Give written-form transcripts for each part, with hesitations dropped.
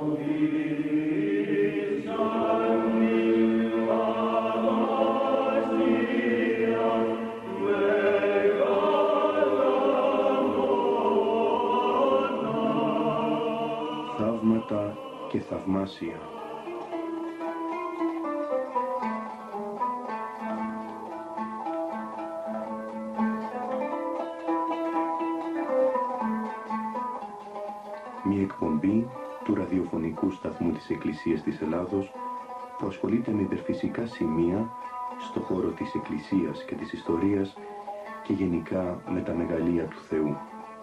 Θαύματα και θαυμάσια. Μια εκπομπή του ραδιοφωνικού σταθμού της Εκκλησίας της Ελλάδος που ασχολείται με υπερφυσικά σημεία στο χώρο της Εκκλησίας και της ιστορίας και γενικά με τα μεγαλεία του Θεού.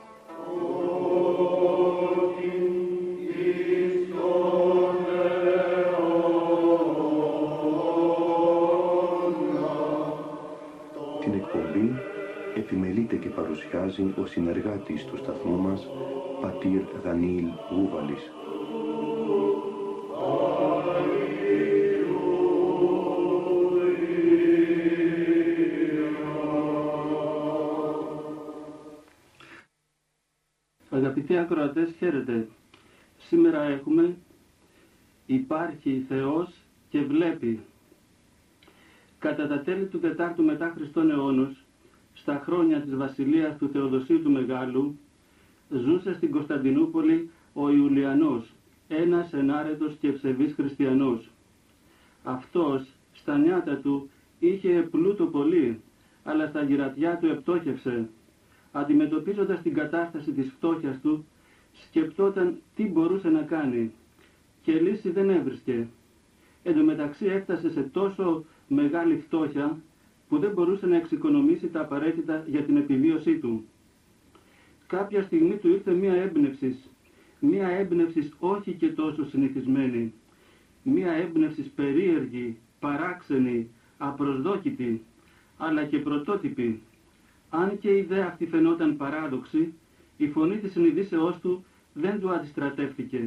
Την εκπομπή επιμελείται και παρουσιάζει ο συνεργάτης του σταθμού μας, πατήρ Δανιήλ Γούβαλης. Αγαπητοί ακροατές, χαίρετε. Σήμερα έχουμε «Υπάρχει Θεός και βλέπει». Κατά τα τέλη του 4ου μετά Χριστόν αιώνος, στα χρόνια της βασιλείας του Θεοδοσίου του Μεγάλου, ζούσε στην Κωνσταντινούπολη ο Ιουλιανός, ένας ενάρετος και ευσεβής χριστιανός. Αυτός στα νιάτα του είχε πλούτο πολύ, αλλά στα γυρατιά του επτόχευσε. Αντιμετωπίζοντας την κατάσταση της φτώχειας του, σκεπτόταν τι μπορούσε να κάνει και λύση δεν έβρισκε. Εν τω μεταξύ έφτασε σε τόσο μεγάλη φτώχεια που δεν μπορούσε να εξοικονομήσει τα απαραίτητα για την επιβίωσή του. Κάποια στιγμή του ήρθε μία έμπνευση όχι και τόσο συνηθισμένη, μία έμπνευση περίεργη, παράξενη, απροσδόκητη, αλλά και πρωτότυπη. Αν και η ιδέα αυτή φαινόταν παράδοξη, η φωνή της συνειδήσεώς του δεν του αντιστρατεύθηκε.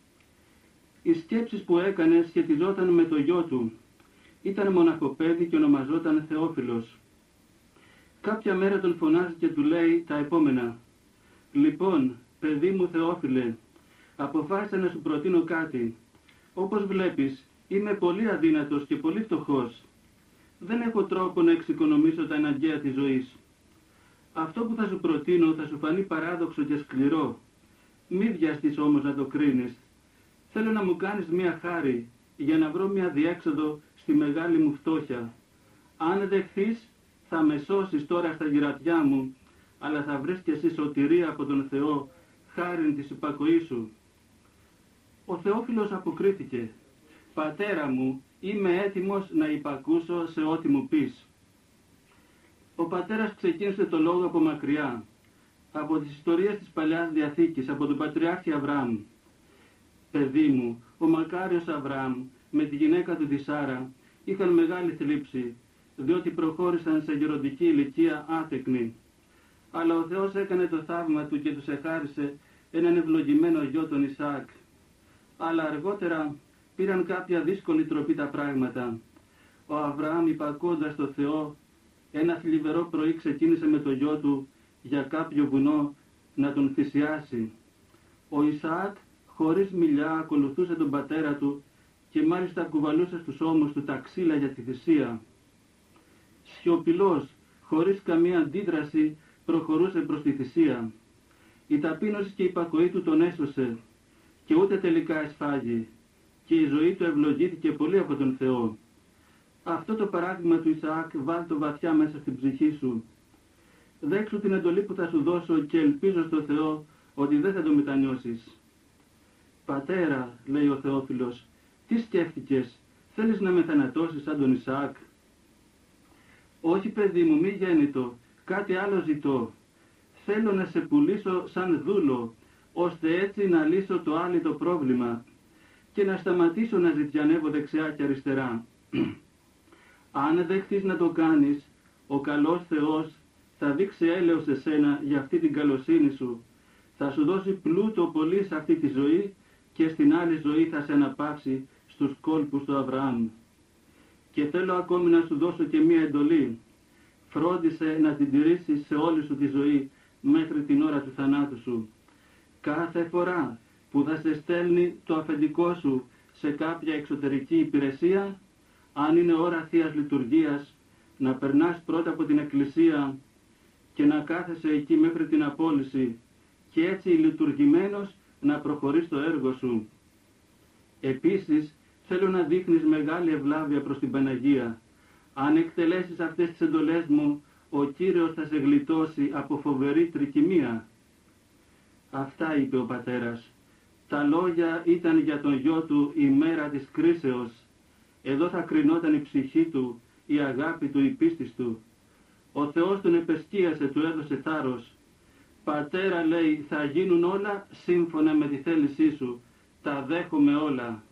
Οι σκέψεις που έκανε σχετιζόταν με το γιο του. Ήταν μοναχοπέδι και ονομαζόταν Θεόφιλος. Κάποια μέρα τον φωνάζει και του λέει τα επόμενα: «Λοιπόν, παιδί μου Θεόφιλε, αποφάσισα να σου προτείνω κάτι. Όπως βλέπεις, είμαι πολύ αδύνατος και πολύ φτωχός. Δεν έχω τρόπο να εξοικονομήσω τα αναγκαία της ζωής. Αυτό που θα σου προτείνω θα σου φανεί παράδοξο και σκληρό. Μη βιαστείς όμως να το κρίνεις. Θέλω να μου κάνεις μία χάρη για να βρω μία διέξοδο στη μεγάλη μου φτώχεια. Αν δεχθείς, θα με σώσεις τώρα στα γυρατιά μου, αλλά θα βρεις κι εσύ σωτηρία από τον Θεό, χάριν της υπακοής σου». Ο Θεόφιλος αποκρίθηκε: «Πατέρα μου, είμαι έτοιμος να υπακούσω σε ό,τι μου πεις». Ο πατέρας ξεκίνησε το λόγο από μακριά, από τις ιστορίες της Παλαιάς Διαθήκης, από τον Πατριάρχη Αβραάμ. «Παιδί μου, ο μακάριος Αβραάμ με τη γυναίκα του τη Σάρα είχαν μεγάλη θλίψη, διότι προχώρησαν σε γεροντική ηλικία άτεκνοι. Αλλά ο Θεός έκανε το θαύμα του και τους εχάρισε έναν ευλογημένο γιο τον Ισαάκ. Αλλά αργότερα πήραν κάποια δύσκολη τροπή τα πράγματα. Ο Αβραάμ, υπακώντας το Θεό, ένα θλιβερό πρωί ξεκίνησε με το γιο του για κάποιο βουνό να τον θυσιάσει. Ο Ισαάκ χωρίς μιλιά ακολουθούσε τον πατέρα του και μάλιστα κουβαλούσε στους ώμους του τα ξύλα για τη θυσία. Σιωπηλός, χωρίς καμία αντίδραση, προχωρούσε προς τη θυσία. Η ταπείνωση και η υπακοή του τον έσωσε και ούτε τελικά εσφάγει και η ζωή του ευλογήθηκε πολύ από τον Θεό. Αυτό το παράδειγμα του Ισαάκ βάλ' το βαθιά μέσα στην ψυχή σου. Δέξου την εντολή που θα σου δώσω και ελπίζω στο Θεό ότι δεν θα το μετανιώσεις». «Πατέρα», λέει ο Θεόφιλος, «τι σκέφτηκες, θέλεις να με θανατώσεις σαν τον Ισαάκ?» «Όχι παιδί μου, μη γέννητο, κάτι άλλο ζητώ. Θέλω να σε πουλήσω σαν δούλο, ώστε έτσι να λύσω το άλυτο πρόβλημα και να σταματήσω να ζητιανεύω δεξιά και αριστερά. Αν δεχτείς να το κάνεις, ο καλός Θεός θα δείξει έλεος σε σένα για αυτή την καλοσύνη σου. Θα σου δώσει πλούτο πολύ σε αυτή τη ζωή και στην άλλη ζωή θα σε αναπαύσει στους κόλπους του Αβραάμ. Και θέλω ακόμη να σου δώσω και μία εντολή. Φρόντισε να την τηρήσεις σε όλη σου τη ζωή μέχρι την ώρα του θανάτου σου. Κάθε φορά που θα σε στέλνει το αφεντικό σου σε κάποια εξωτερική υπηρεσία, αν είναι ώρα Θείας Λειτουργίας, να περνάς πρώτα από την εκκλησία και να κάθεσαι εκεί μέχρι την απόλυση και έτσι λειτουργημένος να προχωρείς το έργο σου. Επίσης, θέλω να δείχνεις μεγάλη ευλάβεια προς την Παναγία. Αν εκτελέσεις αυτές τις εντολές μου, ο Κύριος θα σε γλιτώσει από φοβερή τρικυμία. Αυτά είπε ο πατέρας. Τα λόγια ήταν για τον γιο του η μέρα της κρίσεως. Εδώ θα κρινόταν η ψυχή του, η αγάπη του, η πίστη του. Ο Θεός τον επεσκίασε, του έδωσε θάρρος. Πατέρα, λέει, θα γίνουν όλα σύμφωνα με τη θέλησή σου. Τα δέχομαι όλα.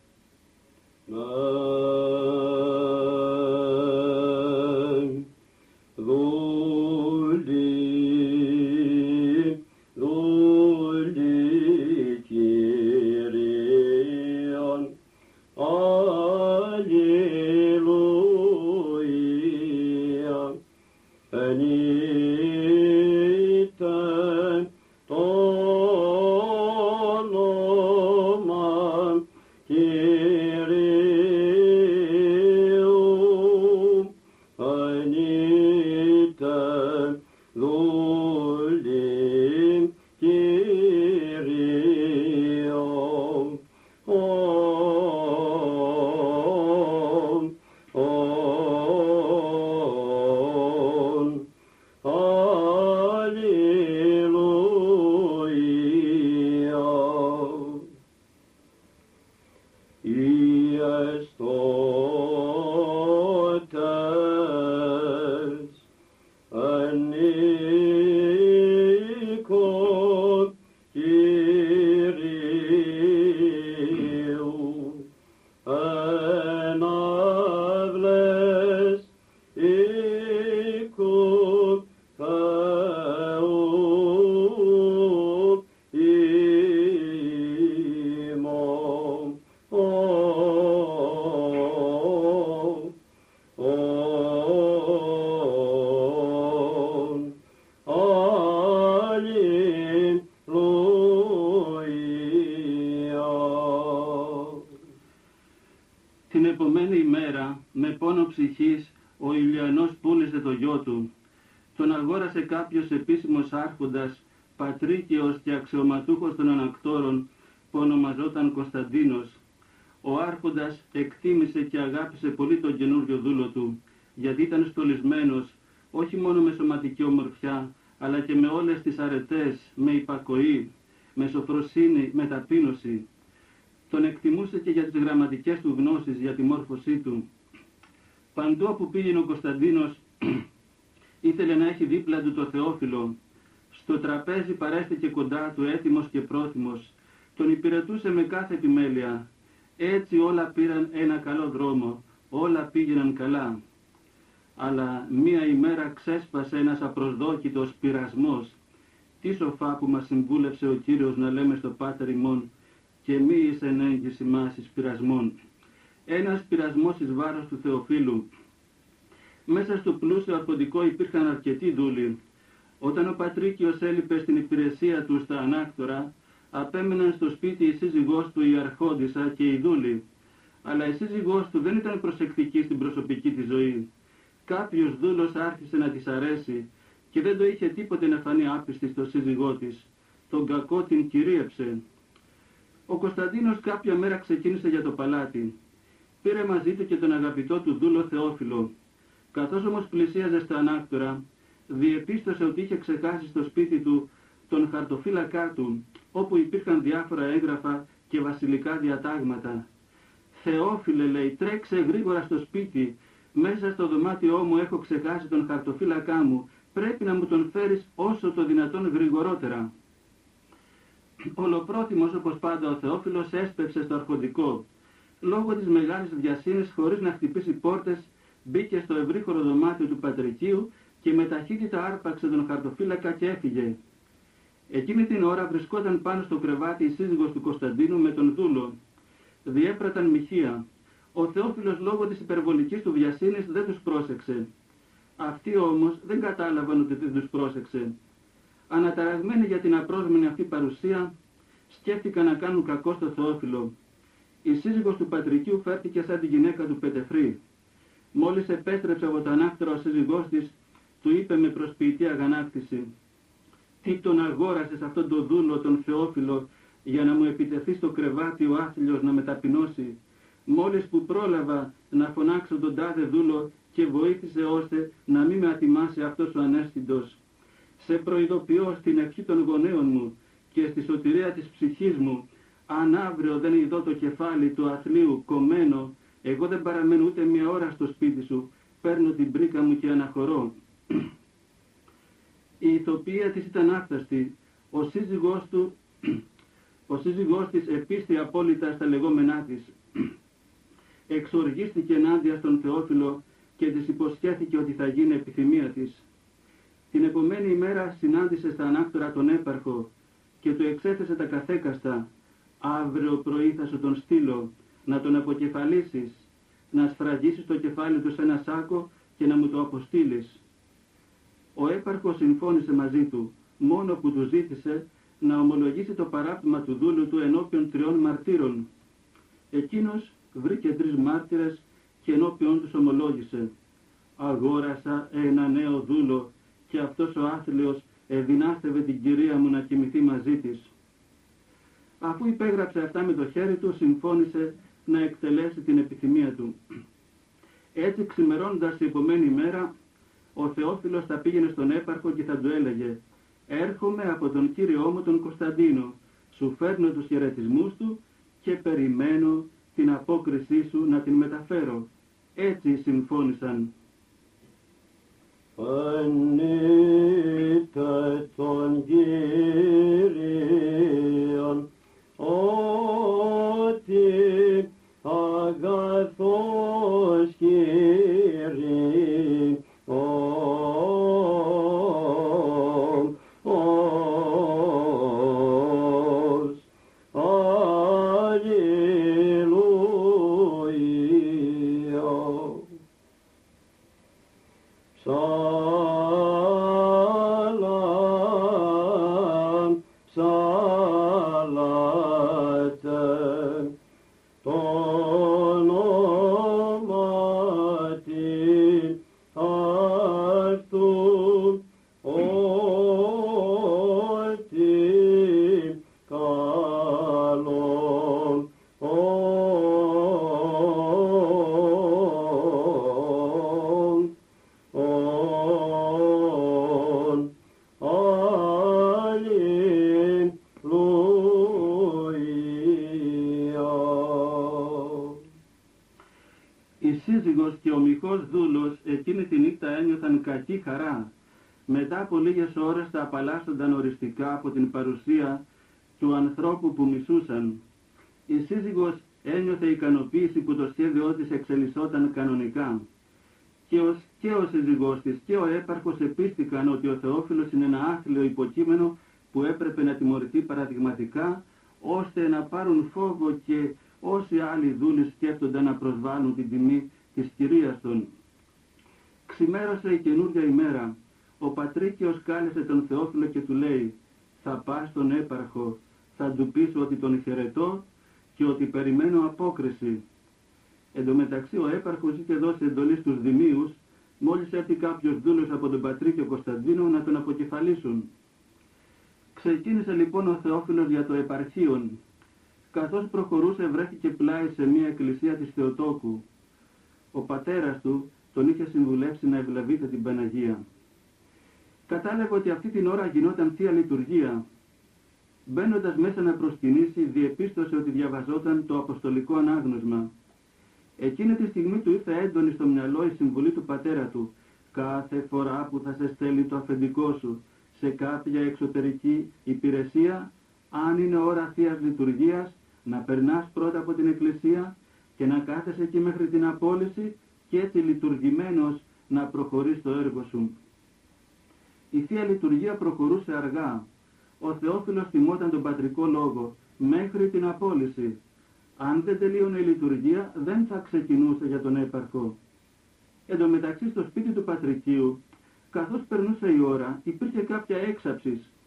Την επομένη ημέρα, με πόνο ψυχής, ο Ηλιανός πούλησε το γιο του. Τον αγόρασε κάποιος επίσημος άρχοντας, πατρίκαιος και αξιωματούχος των ανακτόρων, που ονομαζόταν Κωνσταντίνος. Ο άρχοντας εκτίμησε και αγάπησε πολύ τον καινούριο δούλο του, γιατί ήταν στολισμένος, όχι μόνο με σωματική ομορφιά, αλλά και με όλες τις αρετές, με υπακοή, με σοφροσύνη, με ταπείνωση. Τον εκτιμούσε και για τις γραμματικές του γνώσεις, για τη μόρφωσή του. Παντού όπου πήγαινε ο Κωνσταντίνος, ήθελε να έχει δίπλα του το Θεόφιλο. Στο τραπέζι παρέστηκε κοντά του, έτοιμος και πρόθυμος. Τον υπηρετούσε με κάθε επιμέλεια. Έτσι όλα πήραν ένα καλό δρόμο, όλα πήγαιναν καλά. Αλλά μία ημέρα ξέσπασε ένας απροσδόκητος πειρασμός. Τι σοφά που μας συμβούλευσε ο Κύριος να λέμε στο Πάτερ ημών, και μη εις εν έγκυση μας εις πειρασμών. Ένας πειρασμός εις βάρος του Θεοφύλου. Μέσα στο πλούσιο αρχοντικό υπήρχαν αρκετοί δούλοι. Όταν ο Πατρίκιος έλειπε στην υπηρεσία του στα ανάκτορα, απέμεναν στο σπίτι η σύζυγός του η αρχόντισσα και οι δούλοι. Αλλά η σύζυγός του δεν ήταν προσεκτική στην προσωπική της ζωή. Κάποιος δούλος άρχισε να της αρέσει και δεν το είχε τίποτε να φανεί άπιστη στο σύζυγό της. Τον κακό την κυρίεψε. Ο Κωνσταντίνος κάποια μέρα ξεκίνησε για το παλάτι. Πήρε μαζί του και τον αγαπητό του δούλο Θεόφιλο. Καθώς όμως πλησίαζε στα ανάκτορα, διεπίστωσε ότι είχε ξεχάσει στο σπίτι του τον χαρτοφύλακά του, όπου υπήρχαν διάφορα έγγραφα και βασιλικά διατάγματα. «Θεόφιλε», λέει, «τρέξε γρήγορα στο σπίτι. Μέσα στο δωμάτιό μου έχω ξεχάσει τον χαρτοφύλακά μου. Πρέπει να μου τον φέρεις όσο το δυνατόν γρηγορότερα». Ολοπρόθυμος όπως πάντα ο Θεόφιλος έσπευσε στο αρχοντικό. Λόγω της μεγάλης βιασύνης, χωρίς να χτυπήσει πόρτες, μπήκε στο ευρύχωρο δωμάτιο του Πατρικίου και με ταχύτητα άρπαξε τον χαρτοφύλακα και έφυγε. Εκείνη την ώρα βρισκόταν πάνω στο κρεβάτι η σύζυγος του Κωνσταντίνου με τον δούλο. Διέπραταν μοιχεία. Ο Θεόφιλος λόγω της υπερβολικής του βιασύνης δεν τους πρόσεξε. Αυτοί όμως δεν κατάλαβαν ότι δεν τους πρόσεξε. Αναταραγμένοι για την απρόσμενη αυτή παρουσία, σκέφτηκαν να κάνουν κακό στο Θεόφιλο. Η σύζυγος του Πατρικίου φέρθηκε σαν τη γυναίκα του Πετεφρή. Μόλις επέστρεψε από τον άκτορα ο σύζυγός της, του είπε με προσποιητή αγανάκτηση: «Τι τον αγόρασες αυτόν τον δούλο, τον Θεόφιλο, για να μου επιτεθεί στο κρεβάτι ο άθλιος να με ταπεινώσει? Μόλις που πρόλαβα να φωνάξω τον τάδε δούλο και βοήθησε ώστε να μην με ατιμάσει αυτός ο ανέστητος. Σε προειδοποιώ στην ευχή των γονέων μου και στη σωτηρία της ψυχής μου, αν αύριο δεν ειδώ το κεφάλι του αθλίου κομμένο, εγώ δεν παραμένω ούτε μια ώρα στο σπίτι σου, παίρνω την πρίκα μου και αναχωρώ». Η ηθοποιία της ήταν άφταστη. Ο σύζυγός της επίστη απόλυτα στα λεγόμενά της. Εξοργίστηκε ενάντια στον Θεόφιλο και της υποσχέθηκε ότι θα γίνει επιθυμία της. Την επομένη ημέρα συνάντησε στα ανάκτορα τον έπαρχο και του εξέθεσε τα καθέκαστα: «Αύριο πρωί θα σου τον στείλω, να τον αποκεφαλίσεις, να σφραγίσεις το κεφάλι του σε ένα σάκο και να μου το αποστείλεις». Ο έπαρχος συμφώνησε μαζί του, μόνο που του ζήτησε να ομολογήσει το παράπτωμα του δούλου του ενώπιον 3 μαρτύρων. Εκείνος βρήκε 3 μάρτυρες και ενώπιον τους ομολόγησε: «Αγόρασα ένα νέο δούλο και αυτός ο άθλιος εδυνάστευε την κυρία μου να κοιμηθεί μαζί της». Αφού υπέγραψε αυτά με το χέρι του, συμφώνησε να εκτελέσει την επιθυμία του. Έτσι, ξημερώντας την επομένη μέρα, ο Θεόφιλος θα πήγαινε στον έπαρχο και θα του έλεγε: «Έρχομαι από τον κύριό μου τον Κωνσταντίνο, σου φέρνω τους χαιρετισμούς του και περιμένω την απόκρισή σου να την μεταφέρω». Έτσι συμφώνησαν. Ανήτε τον Κύριον, ότι αγαθός Κύριε, κακή χαρά. Μετά από λίγες ώρες θα απαλλάσσονταν οριστικά από την παρουσία του ανθρώπου που μισούσαν. Η σύζυγος ένιωθε ικανοποίηση που το σχέδιό της εξελισσόταν κανονικά. Και ο σύζυγός της και ο έπαρχος επίστηκαν ότι ο Θεόφιλος είναι ένα άθλιο υποκείμενο που έπρεπε να τιμωρηθεί παραδειγματικά, ώστε να πάρουν φόβο και όσοι άλλοι δούλοι σκέφτονταν να προσβάλλουν την τιμή της κυρίας των. Ξημέρωσε η καινούργια ημέρα. Ο Πατρίκιος κάλεσε τον Θεόφιλο και του λέει: «Θα πας στον έπαρχο, θα του πεις ότι τον χαιρετώ και ότι περιμένω απόκριση». Εν τω μεταξύ ο έπαρχος είχε δώσει εντολή στους δημίους, μόλις έρθει κάποιος δούλος από τον Πατρίκιο Κωνσταντίνο, να τον αποκεφαλίσουν. Ξεκίνησε λοιπόν ο Θεόφιλος για το επαρχείον. Καθώς προχωρούσε βρέθηκε πλάι σε μια εκκλησία της Θεοτόκου. Ο πατέρας του τον είχε συμβουλεύσει να ευλαβείται την Παναγία. Κατάλαβε ότι αυτή την ώρα γινόταν Θεία Λειτουργία. Μπαίνοντας μέσα να προσκυνήσει, διεπίστωσε ότι διαβαζόταν το Αποστολικό Ανάγνωσμα. Εκείνη τη στιγμή του ήρθε έντονη στο μυαλό η συμβουλή του πατέρα του: «Κάθε φορά που θα σε στέλνει το αφεντικό σου σε κάποια εξωτερική υπηρεσία, αν είναι ώρα Θείας Λειτουργίας, να περνάς πρώτα από την εκκλησία και να κάθεσαι εκεί μέχρι την απόλυση και έτσι λειτουργημένος να προχωρείς το έργο σου». Η Θεία Λειτουργία προχωρούσε αργά. Ο Θεόφιλος θυμόταν τον πατρικό λόγο: «Μέχρι την απόλυση». Αν δεν τελείωνε η λειτουργία, δεν θα ξεκινούσε για τον έπαρχο. Εν τω μεταξύ, στο σπίτι του Πατρικίου, καθώς περνούσε η ώρα, υπήρχε κάποια έξαψης.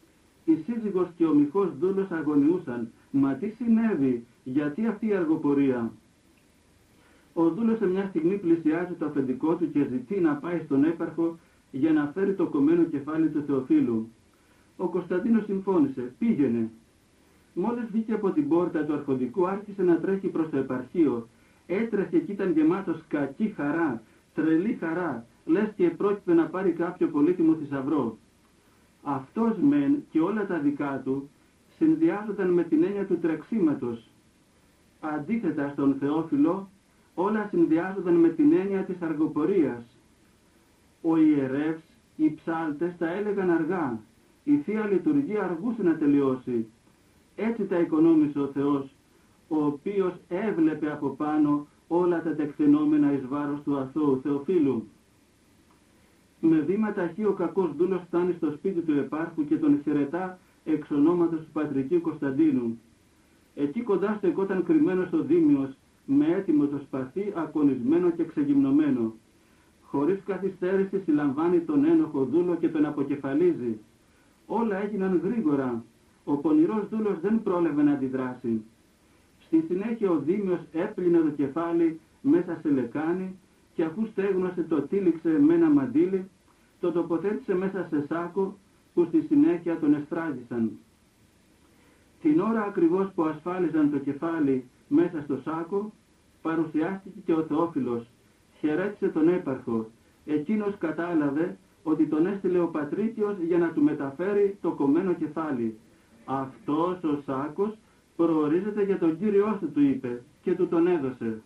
Η σύζυγος και ο μοιχός δούλος αγωνιούσαν. Μα τι συνέβη, γιατί αυτή η αργοπορία? Ο δούλος σε μια στιγμή πλησιάζει το αφεντικό του και ζητεί να πάει στον έπαρχο για να φέρει το κομμένο κεφάλι του Θεοφύλου. Ο Κωνσταντίνος συμφώνησε, πήγαινε. Μόλις βγήκε από την πόρτα του αρχοντικού άρχισε να τρέχει προς το επαρχείο. Έτρεχε και ήταν γεμάτος κακή χαρά, τρελή χαρά, λες και πρόκειται να πάρει κάποιο πολύτιμο θησαυρό. Αυτός μεν και όλα τα δικά του συνδυάζονταν με την έννοια του τρεξίματος. Αντίθετα στον Θεόφιλο όλα συνδυάζονταν με την έννοια της αργοπορίας. Ο ιερεύς, οι ψάλτες τα έλεγαν αργά, η Θεία Λειτουργία αργούσε να τελειώσει. Έτσι τα οικονόμησε ο Θεός, ο οποίος έβλεπε από πάνω όλα τα τεκτενόμενα εις βάρος του αθώου Θεοφύλου. Με βήμα ταχύ ο κακός δούλος φτάνει στο σπίτι του επάρχου και τον χαιρετά εξ ονόματος του πατρικίου Κωνσταντίνου. Εκεί κοντά στεκόταν κρυμμένος ο Δήμιος, με έτοιμο το σπαθί, ακονισμένο και ξεγυμνωμένο. Χωρίς καθυστέρηση συλλαμβάνει τον ένοχο δούλο και τον αποκεφαλίζει. Όλα έγιναν γρήγορα. Ο πονηρός δούλος δεν πρόλαβε να αντιδράσει. Στη συνέχεια ο Δήμιος έπλυνε το κεφάλι μέσα σε λεκάνη και αφού στέγνωσε το τύλιξε με ένα μαντίλι, το τοποθέτησε μέσα σε σάκο που στη συνέχεια τον εστράγγισαν. Την ώρα ακριβώς που ασφάλιζαν το κεφάλι μέσα στο σάκο, παρουσιάστηκε και ο Θεόφιλος, χαιρέτησε τον έπαρχο. Εκείνος κατάλαβε ότι τον έστειλε ο Πατρίκιος για να του μεταφέρει το κομμένο κεφάλι. Αυτός ο σάκος προορίζεται για τον Κύριό σου, του είπε, και του τον έδωσε.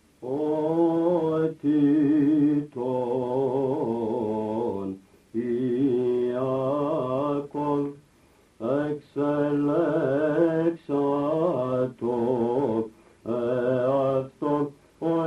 Ότι τον Ιακώβ εξελέξατο εαυτόν ο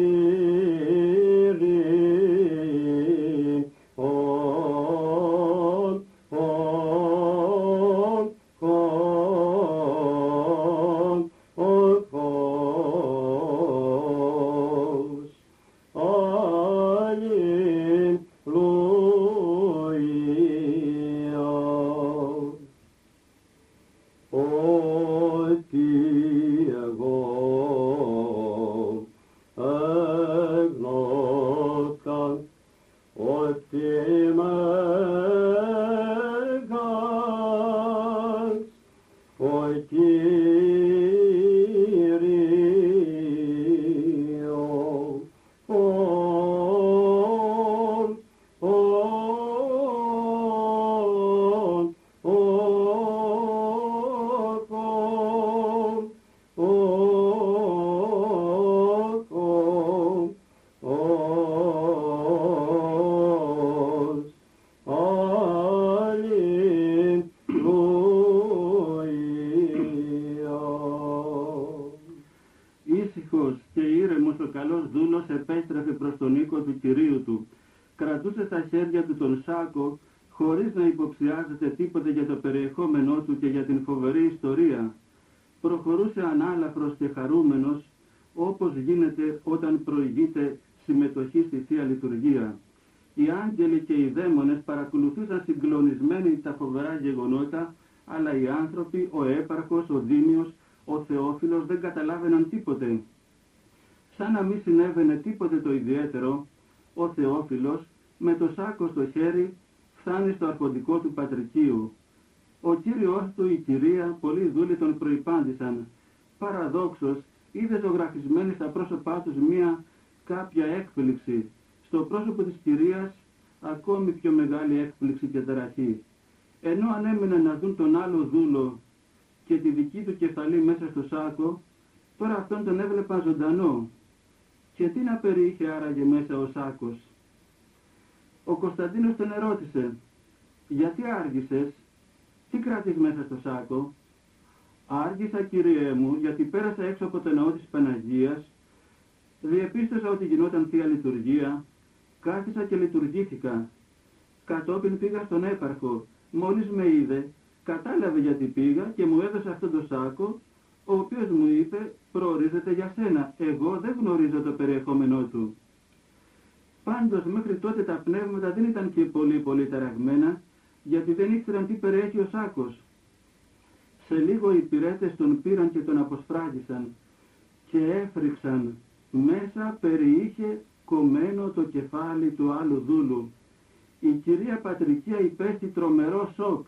επέστρεφε προς τον οίκο του Κυρίου του. Κρατούσε στα χέρια του τον σάκο, χωρίς να υποψιάζεται τίποτε για το περιεχόμενό του και για την φοβερή ιστορία. Προχωρούσε ανάλαφρος και χαρούμενος, όπως γίνεται όταν προηγείται συμμετοχή στη Θεία Λειτουργία. Οι άγγελοι και οι δαίμονες παρακολουθούσαν συγκλονισμένοι τα φοβερά γεγονότα, αλλά οι άνθρωποι, ο έπαρχος, ο Δήμιος, ο Θεόφιλος δεν καταλάβαιναν τίποτε. Σαν να μην συνέβαινε τίποτε το ιδιαίτερο, ο Θεόφιλος με το σάκο στο χέρι φτάνει στο αρχοντικό του πατρικίου. Ο κύριος του, η κυρία, πολλοί δούλοι τον προϋπάντησαν. Παραδόξως είδε ζωγραφισμένη στα πρόσωπά τους κάποια έκπληξη. Στο πρόσωπο της κυρίας ακόμη πιο μεγάλη έκπληξη και ταραχή. Ενώ ανέμεναν να δουν τον άλλο δούλο και τη δική του κεφαλή μέσα στο σάκο, τώρα αυτόν τον έβλεπαν ζωντανό. Και τι να περιείχε άραγε μέσα ο σάκος? Ο Κωνσταντίνος τον ερώτησε, γιατί άργησες, τι κρατείς μέσα στο σάκο? Άργησα, Κύριέ μου, γιατί πέρασα έξω από το ναό της Παναγίας, διεπίστωσα ότι γινόταν Θεία Λειτουργία, κάθισα και λειτουργήθηκα. Κατόπιν πήγα στον έπαρχο, μόλις με είδε, κατάλαβε γιατί πήγα και μου έδωσε αυτό το σάκο, ο οποίος μου είπε, προορίζεται για σένα, εγώ δεν γνωρίζω το περιεχόμενό του. Πάντως μέχρι τότε τα πνεύματα δεν ήταν και πολύ ταραγμένα, γιατί δεν ήξεραν τι περιέχει ο σάκος. Σε λίγο οι υπηρέτες τον πήραν και τον αποσφράγισαν και έφρυξαν. Μέσα περιείχε κομμένο το κεφάλι του άλλου δούλου. Η κυρία Πατρικία υπέστη τρομερό σοκ.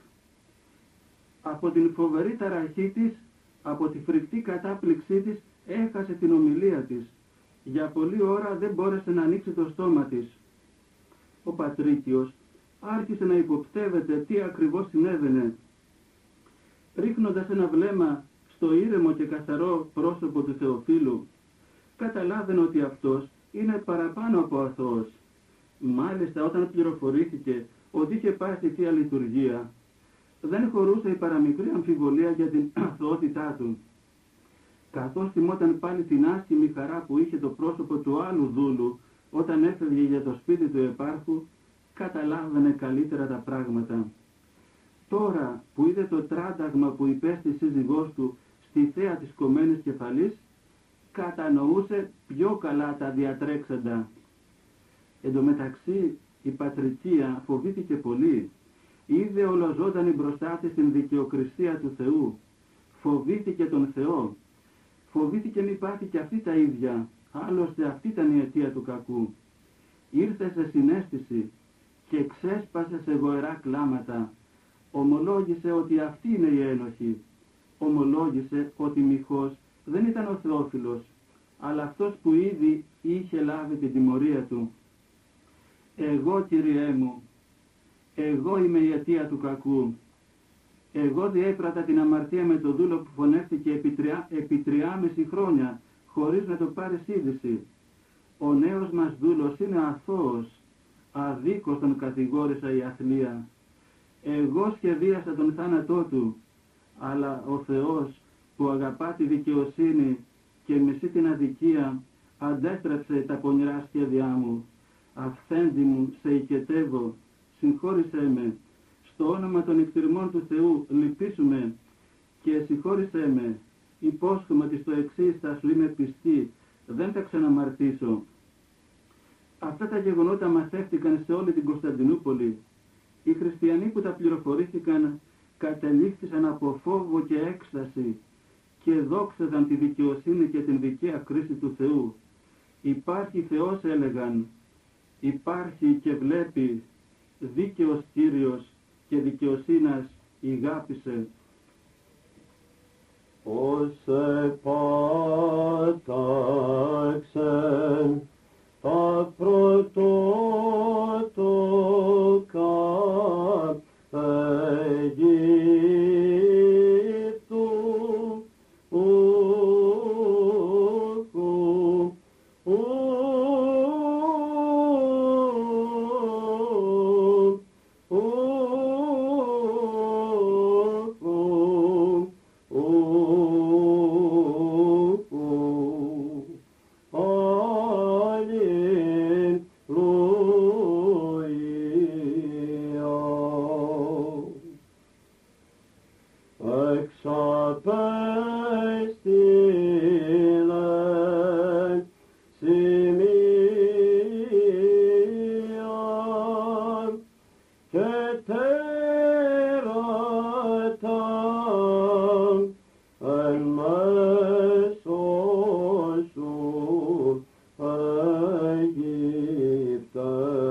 Από την φοβερή ταραχή της, από τη φρικτή κατάπληξή της, έχασε την ομιλία της. Για πολλή ώρα δεν μπόρεσε να ανοίξει το στόμα της. Ο Πατρίκιος άρχισε να υποπτεύεται τι ακριβώς συνέβαινε. Ρίχνοντας ένα βλέμμα στο ήρεμο και καθαρό πρόσωπο του Θεοφύλου, καταλάβαινε ότι αυτός είναι παραπάνω από αθώος. Μάλιστα όταν πληροφορήθηκε ότι είχε πάει στη Θεία Λειτουργία, δεν χωρούσε η παραμικρή αμφιβολία για την αθωότητά του. Καθώς θυμόταν πάλι την άσχημη χαρά που είχε το πρόσωπο του άλλου δούλου όταν έφευγε για το σπίτι του επάρχου, καταλάβαινε καλύτερα τα πράγματα. Τώρα που είδε το τράνταγμα που υπέστη η σύζυγός του στη θέα της κομμένης κεφαλής, κατανοούσε πιο καλά τα διατρέξαντα. Εν τω μεταξύ η Πατρικία φοβήθηκε πολύ. Είδε ολοζώτανη μπροστά της την δικαιοκρισία του Θεού. Φοβήθηκε τον Θεό. Φοβήθηκε μη πάθει και αυτή τα ίδια. Άλλωστε αυτή ήταν η αιτία του κακού. Ήρθε σε συναίσθηση και ξέσπασε σε γοερά κλάματα. Ομολόγησε ότι αυτή είναι η ένοχη. Ομολόγησε ότι μοιχός δεν ήταν ο Θεόφιλος, αλλά αυτός που ήδη είχε λάβει την τιμωρία του. Εγώ, Κυριέ μου, εγώ είμαι η αιτία του κακού. Εγώ διέπρατα την αμαρτία με το δούλο που φωνεύτηκε επί 3,5 χρόνια, χωρίς να το πάρεις είδηση. Ο νέος μας δούλος είναι αθώος, αδίκως τον κατηγόρησα η αθλία. Εγώ σχεδίασα τον θάνατό του, αλλά ο Θεός που αγαπά τη δικαιοσύνη και μισεί την αδικία, αντέστρεψε τα πονηρά σχέδιά μου. Αυθέντη μου, σε οικετεύω, συγχώρησέ με. Στο όνομα των εκτιρμών του Θεού λυπήσουμε και συγχώρησέ με. Υπόσχομαι ότι στο εξής θα σου είμαι πιστή, δεν θα ξαναμαρτήσω. Αυτά τα γεγονότα μαθεύτηκαν σε όλη την Κωνσταντινούπολη. Οι χριστιανοί που τα πληροφορήθηκαν κατελήφθησαν από φόβο και έκσταση και δόξαζαν τη δικαιοσύνη και την δικαία κρίση του Θεού. Υπάρχει Θεός, έλεγαν, υπάρχει και βλέπει, δίκαιος Κύριος και δικαιοσύνας ηγάπησε. Ως επάταξεν τα πρωτότοκα Αιγύπτου, εξαπέστειλεν σημείαν και τέραταν εν μέσω σου Αιγύπτε.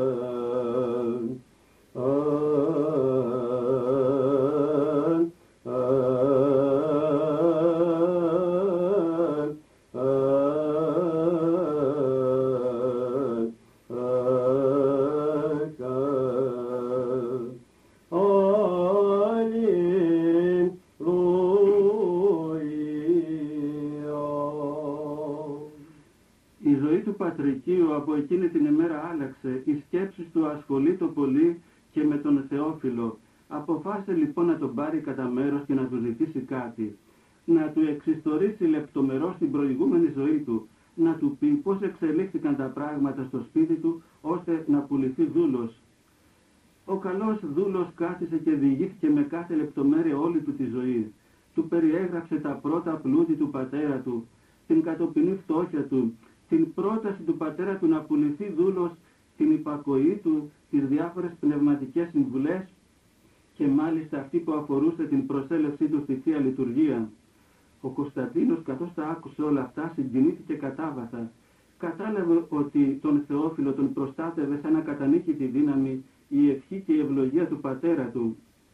Η ζωή του Πατρικίου από εκείνη την ημέρα άλλαξε, οι σκέψεις του ασχολείτο πολύ και με τον Θεόφιλο. Αποφάσισε λοιπόν να τον πάρει κατά μέρος και να του ζητήσει κάτι. Να του εξιστορήσει λεπτομερώς την προηγούμενη ζωή του, να του πει πώς εξελίχθηκαν τα πράγματα στο σπίτι του, ώστε να πουληθεί δούλος. Ο καλός δούλος κάθισε και διηγήθηκε με κάθε λεπτομέρεια όλη του τη ζωή. Του περιέγραψε τα πρώτα πλούτη του πατέρα του, την κατοπινή φτώχεια του, την πρόταση του πατέρα του να πουληθεί δούλος, την υπακοή του, τις διάφορες πνευματικές συμβουλές και μάλιστα αυτή που αφορούσε την προσέλευσή του στη Θεία Λειτουργία. Ο Κωνσταντίνος, καθώς τα άκουσε όλα αυτά, συγκινήθηκε κατάβαθα. Κατάλαβε ότι τον Θεόφιλο τον προστάτευε σαν ακατανίκητη δύναμη η ευχή και η ευλογία του πατέρα του.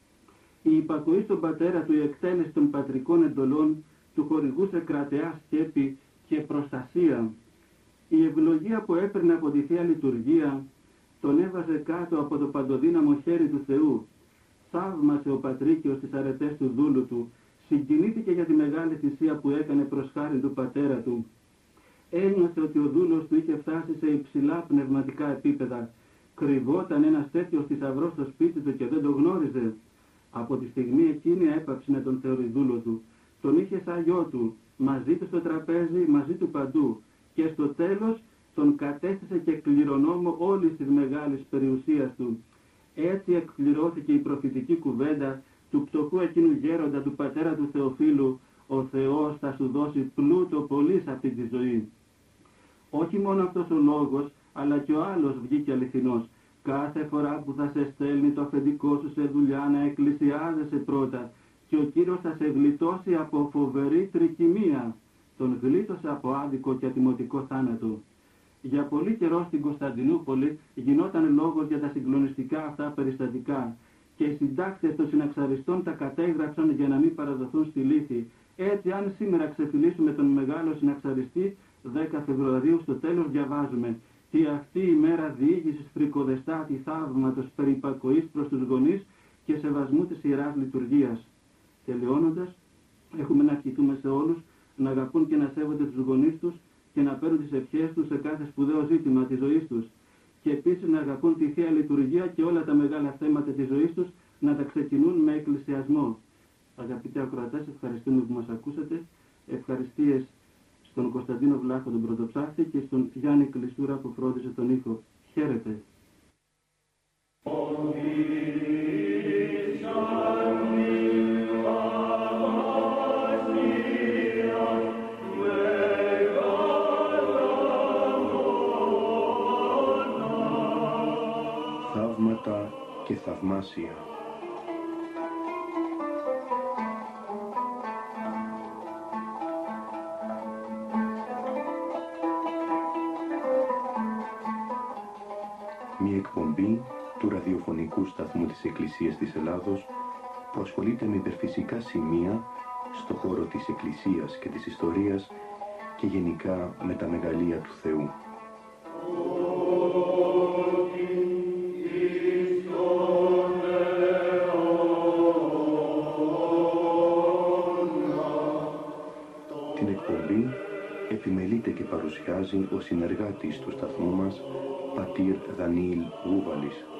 Η υπακοή στον πατέρα του, η εκτέλεση των πατρικών εντολών, του χορηγούσε κρατεά σκέπη και προστασία. Η ευλογία που έπαιρνε από τη Θεία Λειτουργία τον έβαζε κάτω από το παντοδύναμο χέρι του Θεού. Θαύμασε ο Πατρίκιος τις αρετές του δούλου του, συγκινήθηκε για τη μεγάλη θυσία που έκανε προς χάρη του πατέρα του. Ένιωσε ότι ο δούλος του είχε φτάσει σε υψηλά πνευματικά επίπεδα. Κρυβόταν ένας τέτοιος θησαυρός στο σπίτι του και δεν το γνώριζε. Από τη στιγμή εκείνη έπαψε να τον θεωρεί δούλο του. Τον είχε σαν γιο του, μαζί του στο τραπέζι, μαζί του παντού. Και στο τέλος τον κατέστησε και κληρονόμο όλης της μεγάλης περιουσίας του. Έτσι εκπληρώθηκε η προφητική κουβέντα του πτωχού εκείνου γέροντα, του πατέρα του Θεοφίλου: ο Θεός θα σου δώσει πλούτο πολύ σε αυτή τη ζωή. Όχι μόνο αυτός ο λόγος, αλλά και ο άλλος βγήκε αληθινός. Κάθε φορά που θα σε στέλνει το αφεντικό σου σε δουλειά να εκκλησιάζεσαι πρώτα, και ο Κύριος θα σε γλιτώσει από φοβερή τρικυμία. Τον γλίτωσε από άδικο και ατιμωτικό θάνατο. Για πολύ καιρό στην Κωνσταντινούπολη γινόταν λόγος για τα συγκλονιστικά αυτά περιστατικά, και οι συντάκτες των συναξαριστών τα κατέγραψαν για να μην παραδοθούν στη λύθη. Έτσι, αν σήμερα ξεφυλίσουμε τον μεγάλο συναξαριστή, 10 Φεβρουαρίου στο τέλος διαβάζουμε: «Τι αυτή η μέρα διήγησης φρικοδεστάτη θαύματος περί υπακοής προς τους γονείς και σεβασμού της Ιεράς Λειτουργίας». Τελειώνοντας, έχουμε να ευχηθούμε σε όλους να αγαπούν και να σέβονται τους γονείς τους και να παίρνουν τις ευχές τους σε κάθε σπουδαίο ζήτημα της ζωής τους. Και επίσης να αγαπούν τη Θεία Λειτουργία και όλα τα μεγάλα θέματα της ζωής τους να τα ξεκινούν με εκκλησιασμό. Αγαπητοί ακροατές, ευχαριστούμε που μας ακούσατε. Ευχαριστίες στον Κωνσταντίνο Βλάχο τον πρωτοψάχτη και στον Γιάννη Κλεισούρα που φρόντισε τον ήχο. Χαίρετε. Θαύματα και θαυμάσια. Μια εκπομπή του ραδιοφωνικού σταθμού της Εκκλησίας της Ελλάδος που ασχολείται με υπερφυσικά σημεία στο χώρο της Εκκλησίας και της ιστορίας και γενικά με τα μεγαλεία του Θεού. Την εκπομπή επιμελείται και παρουσιάζει ο συνεργάτης του σταθμού μας, πατήρ Δανιήλ Γούβαλης.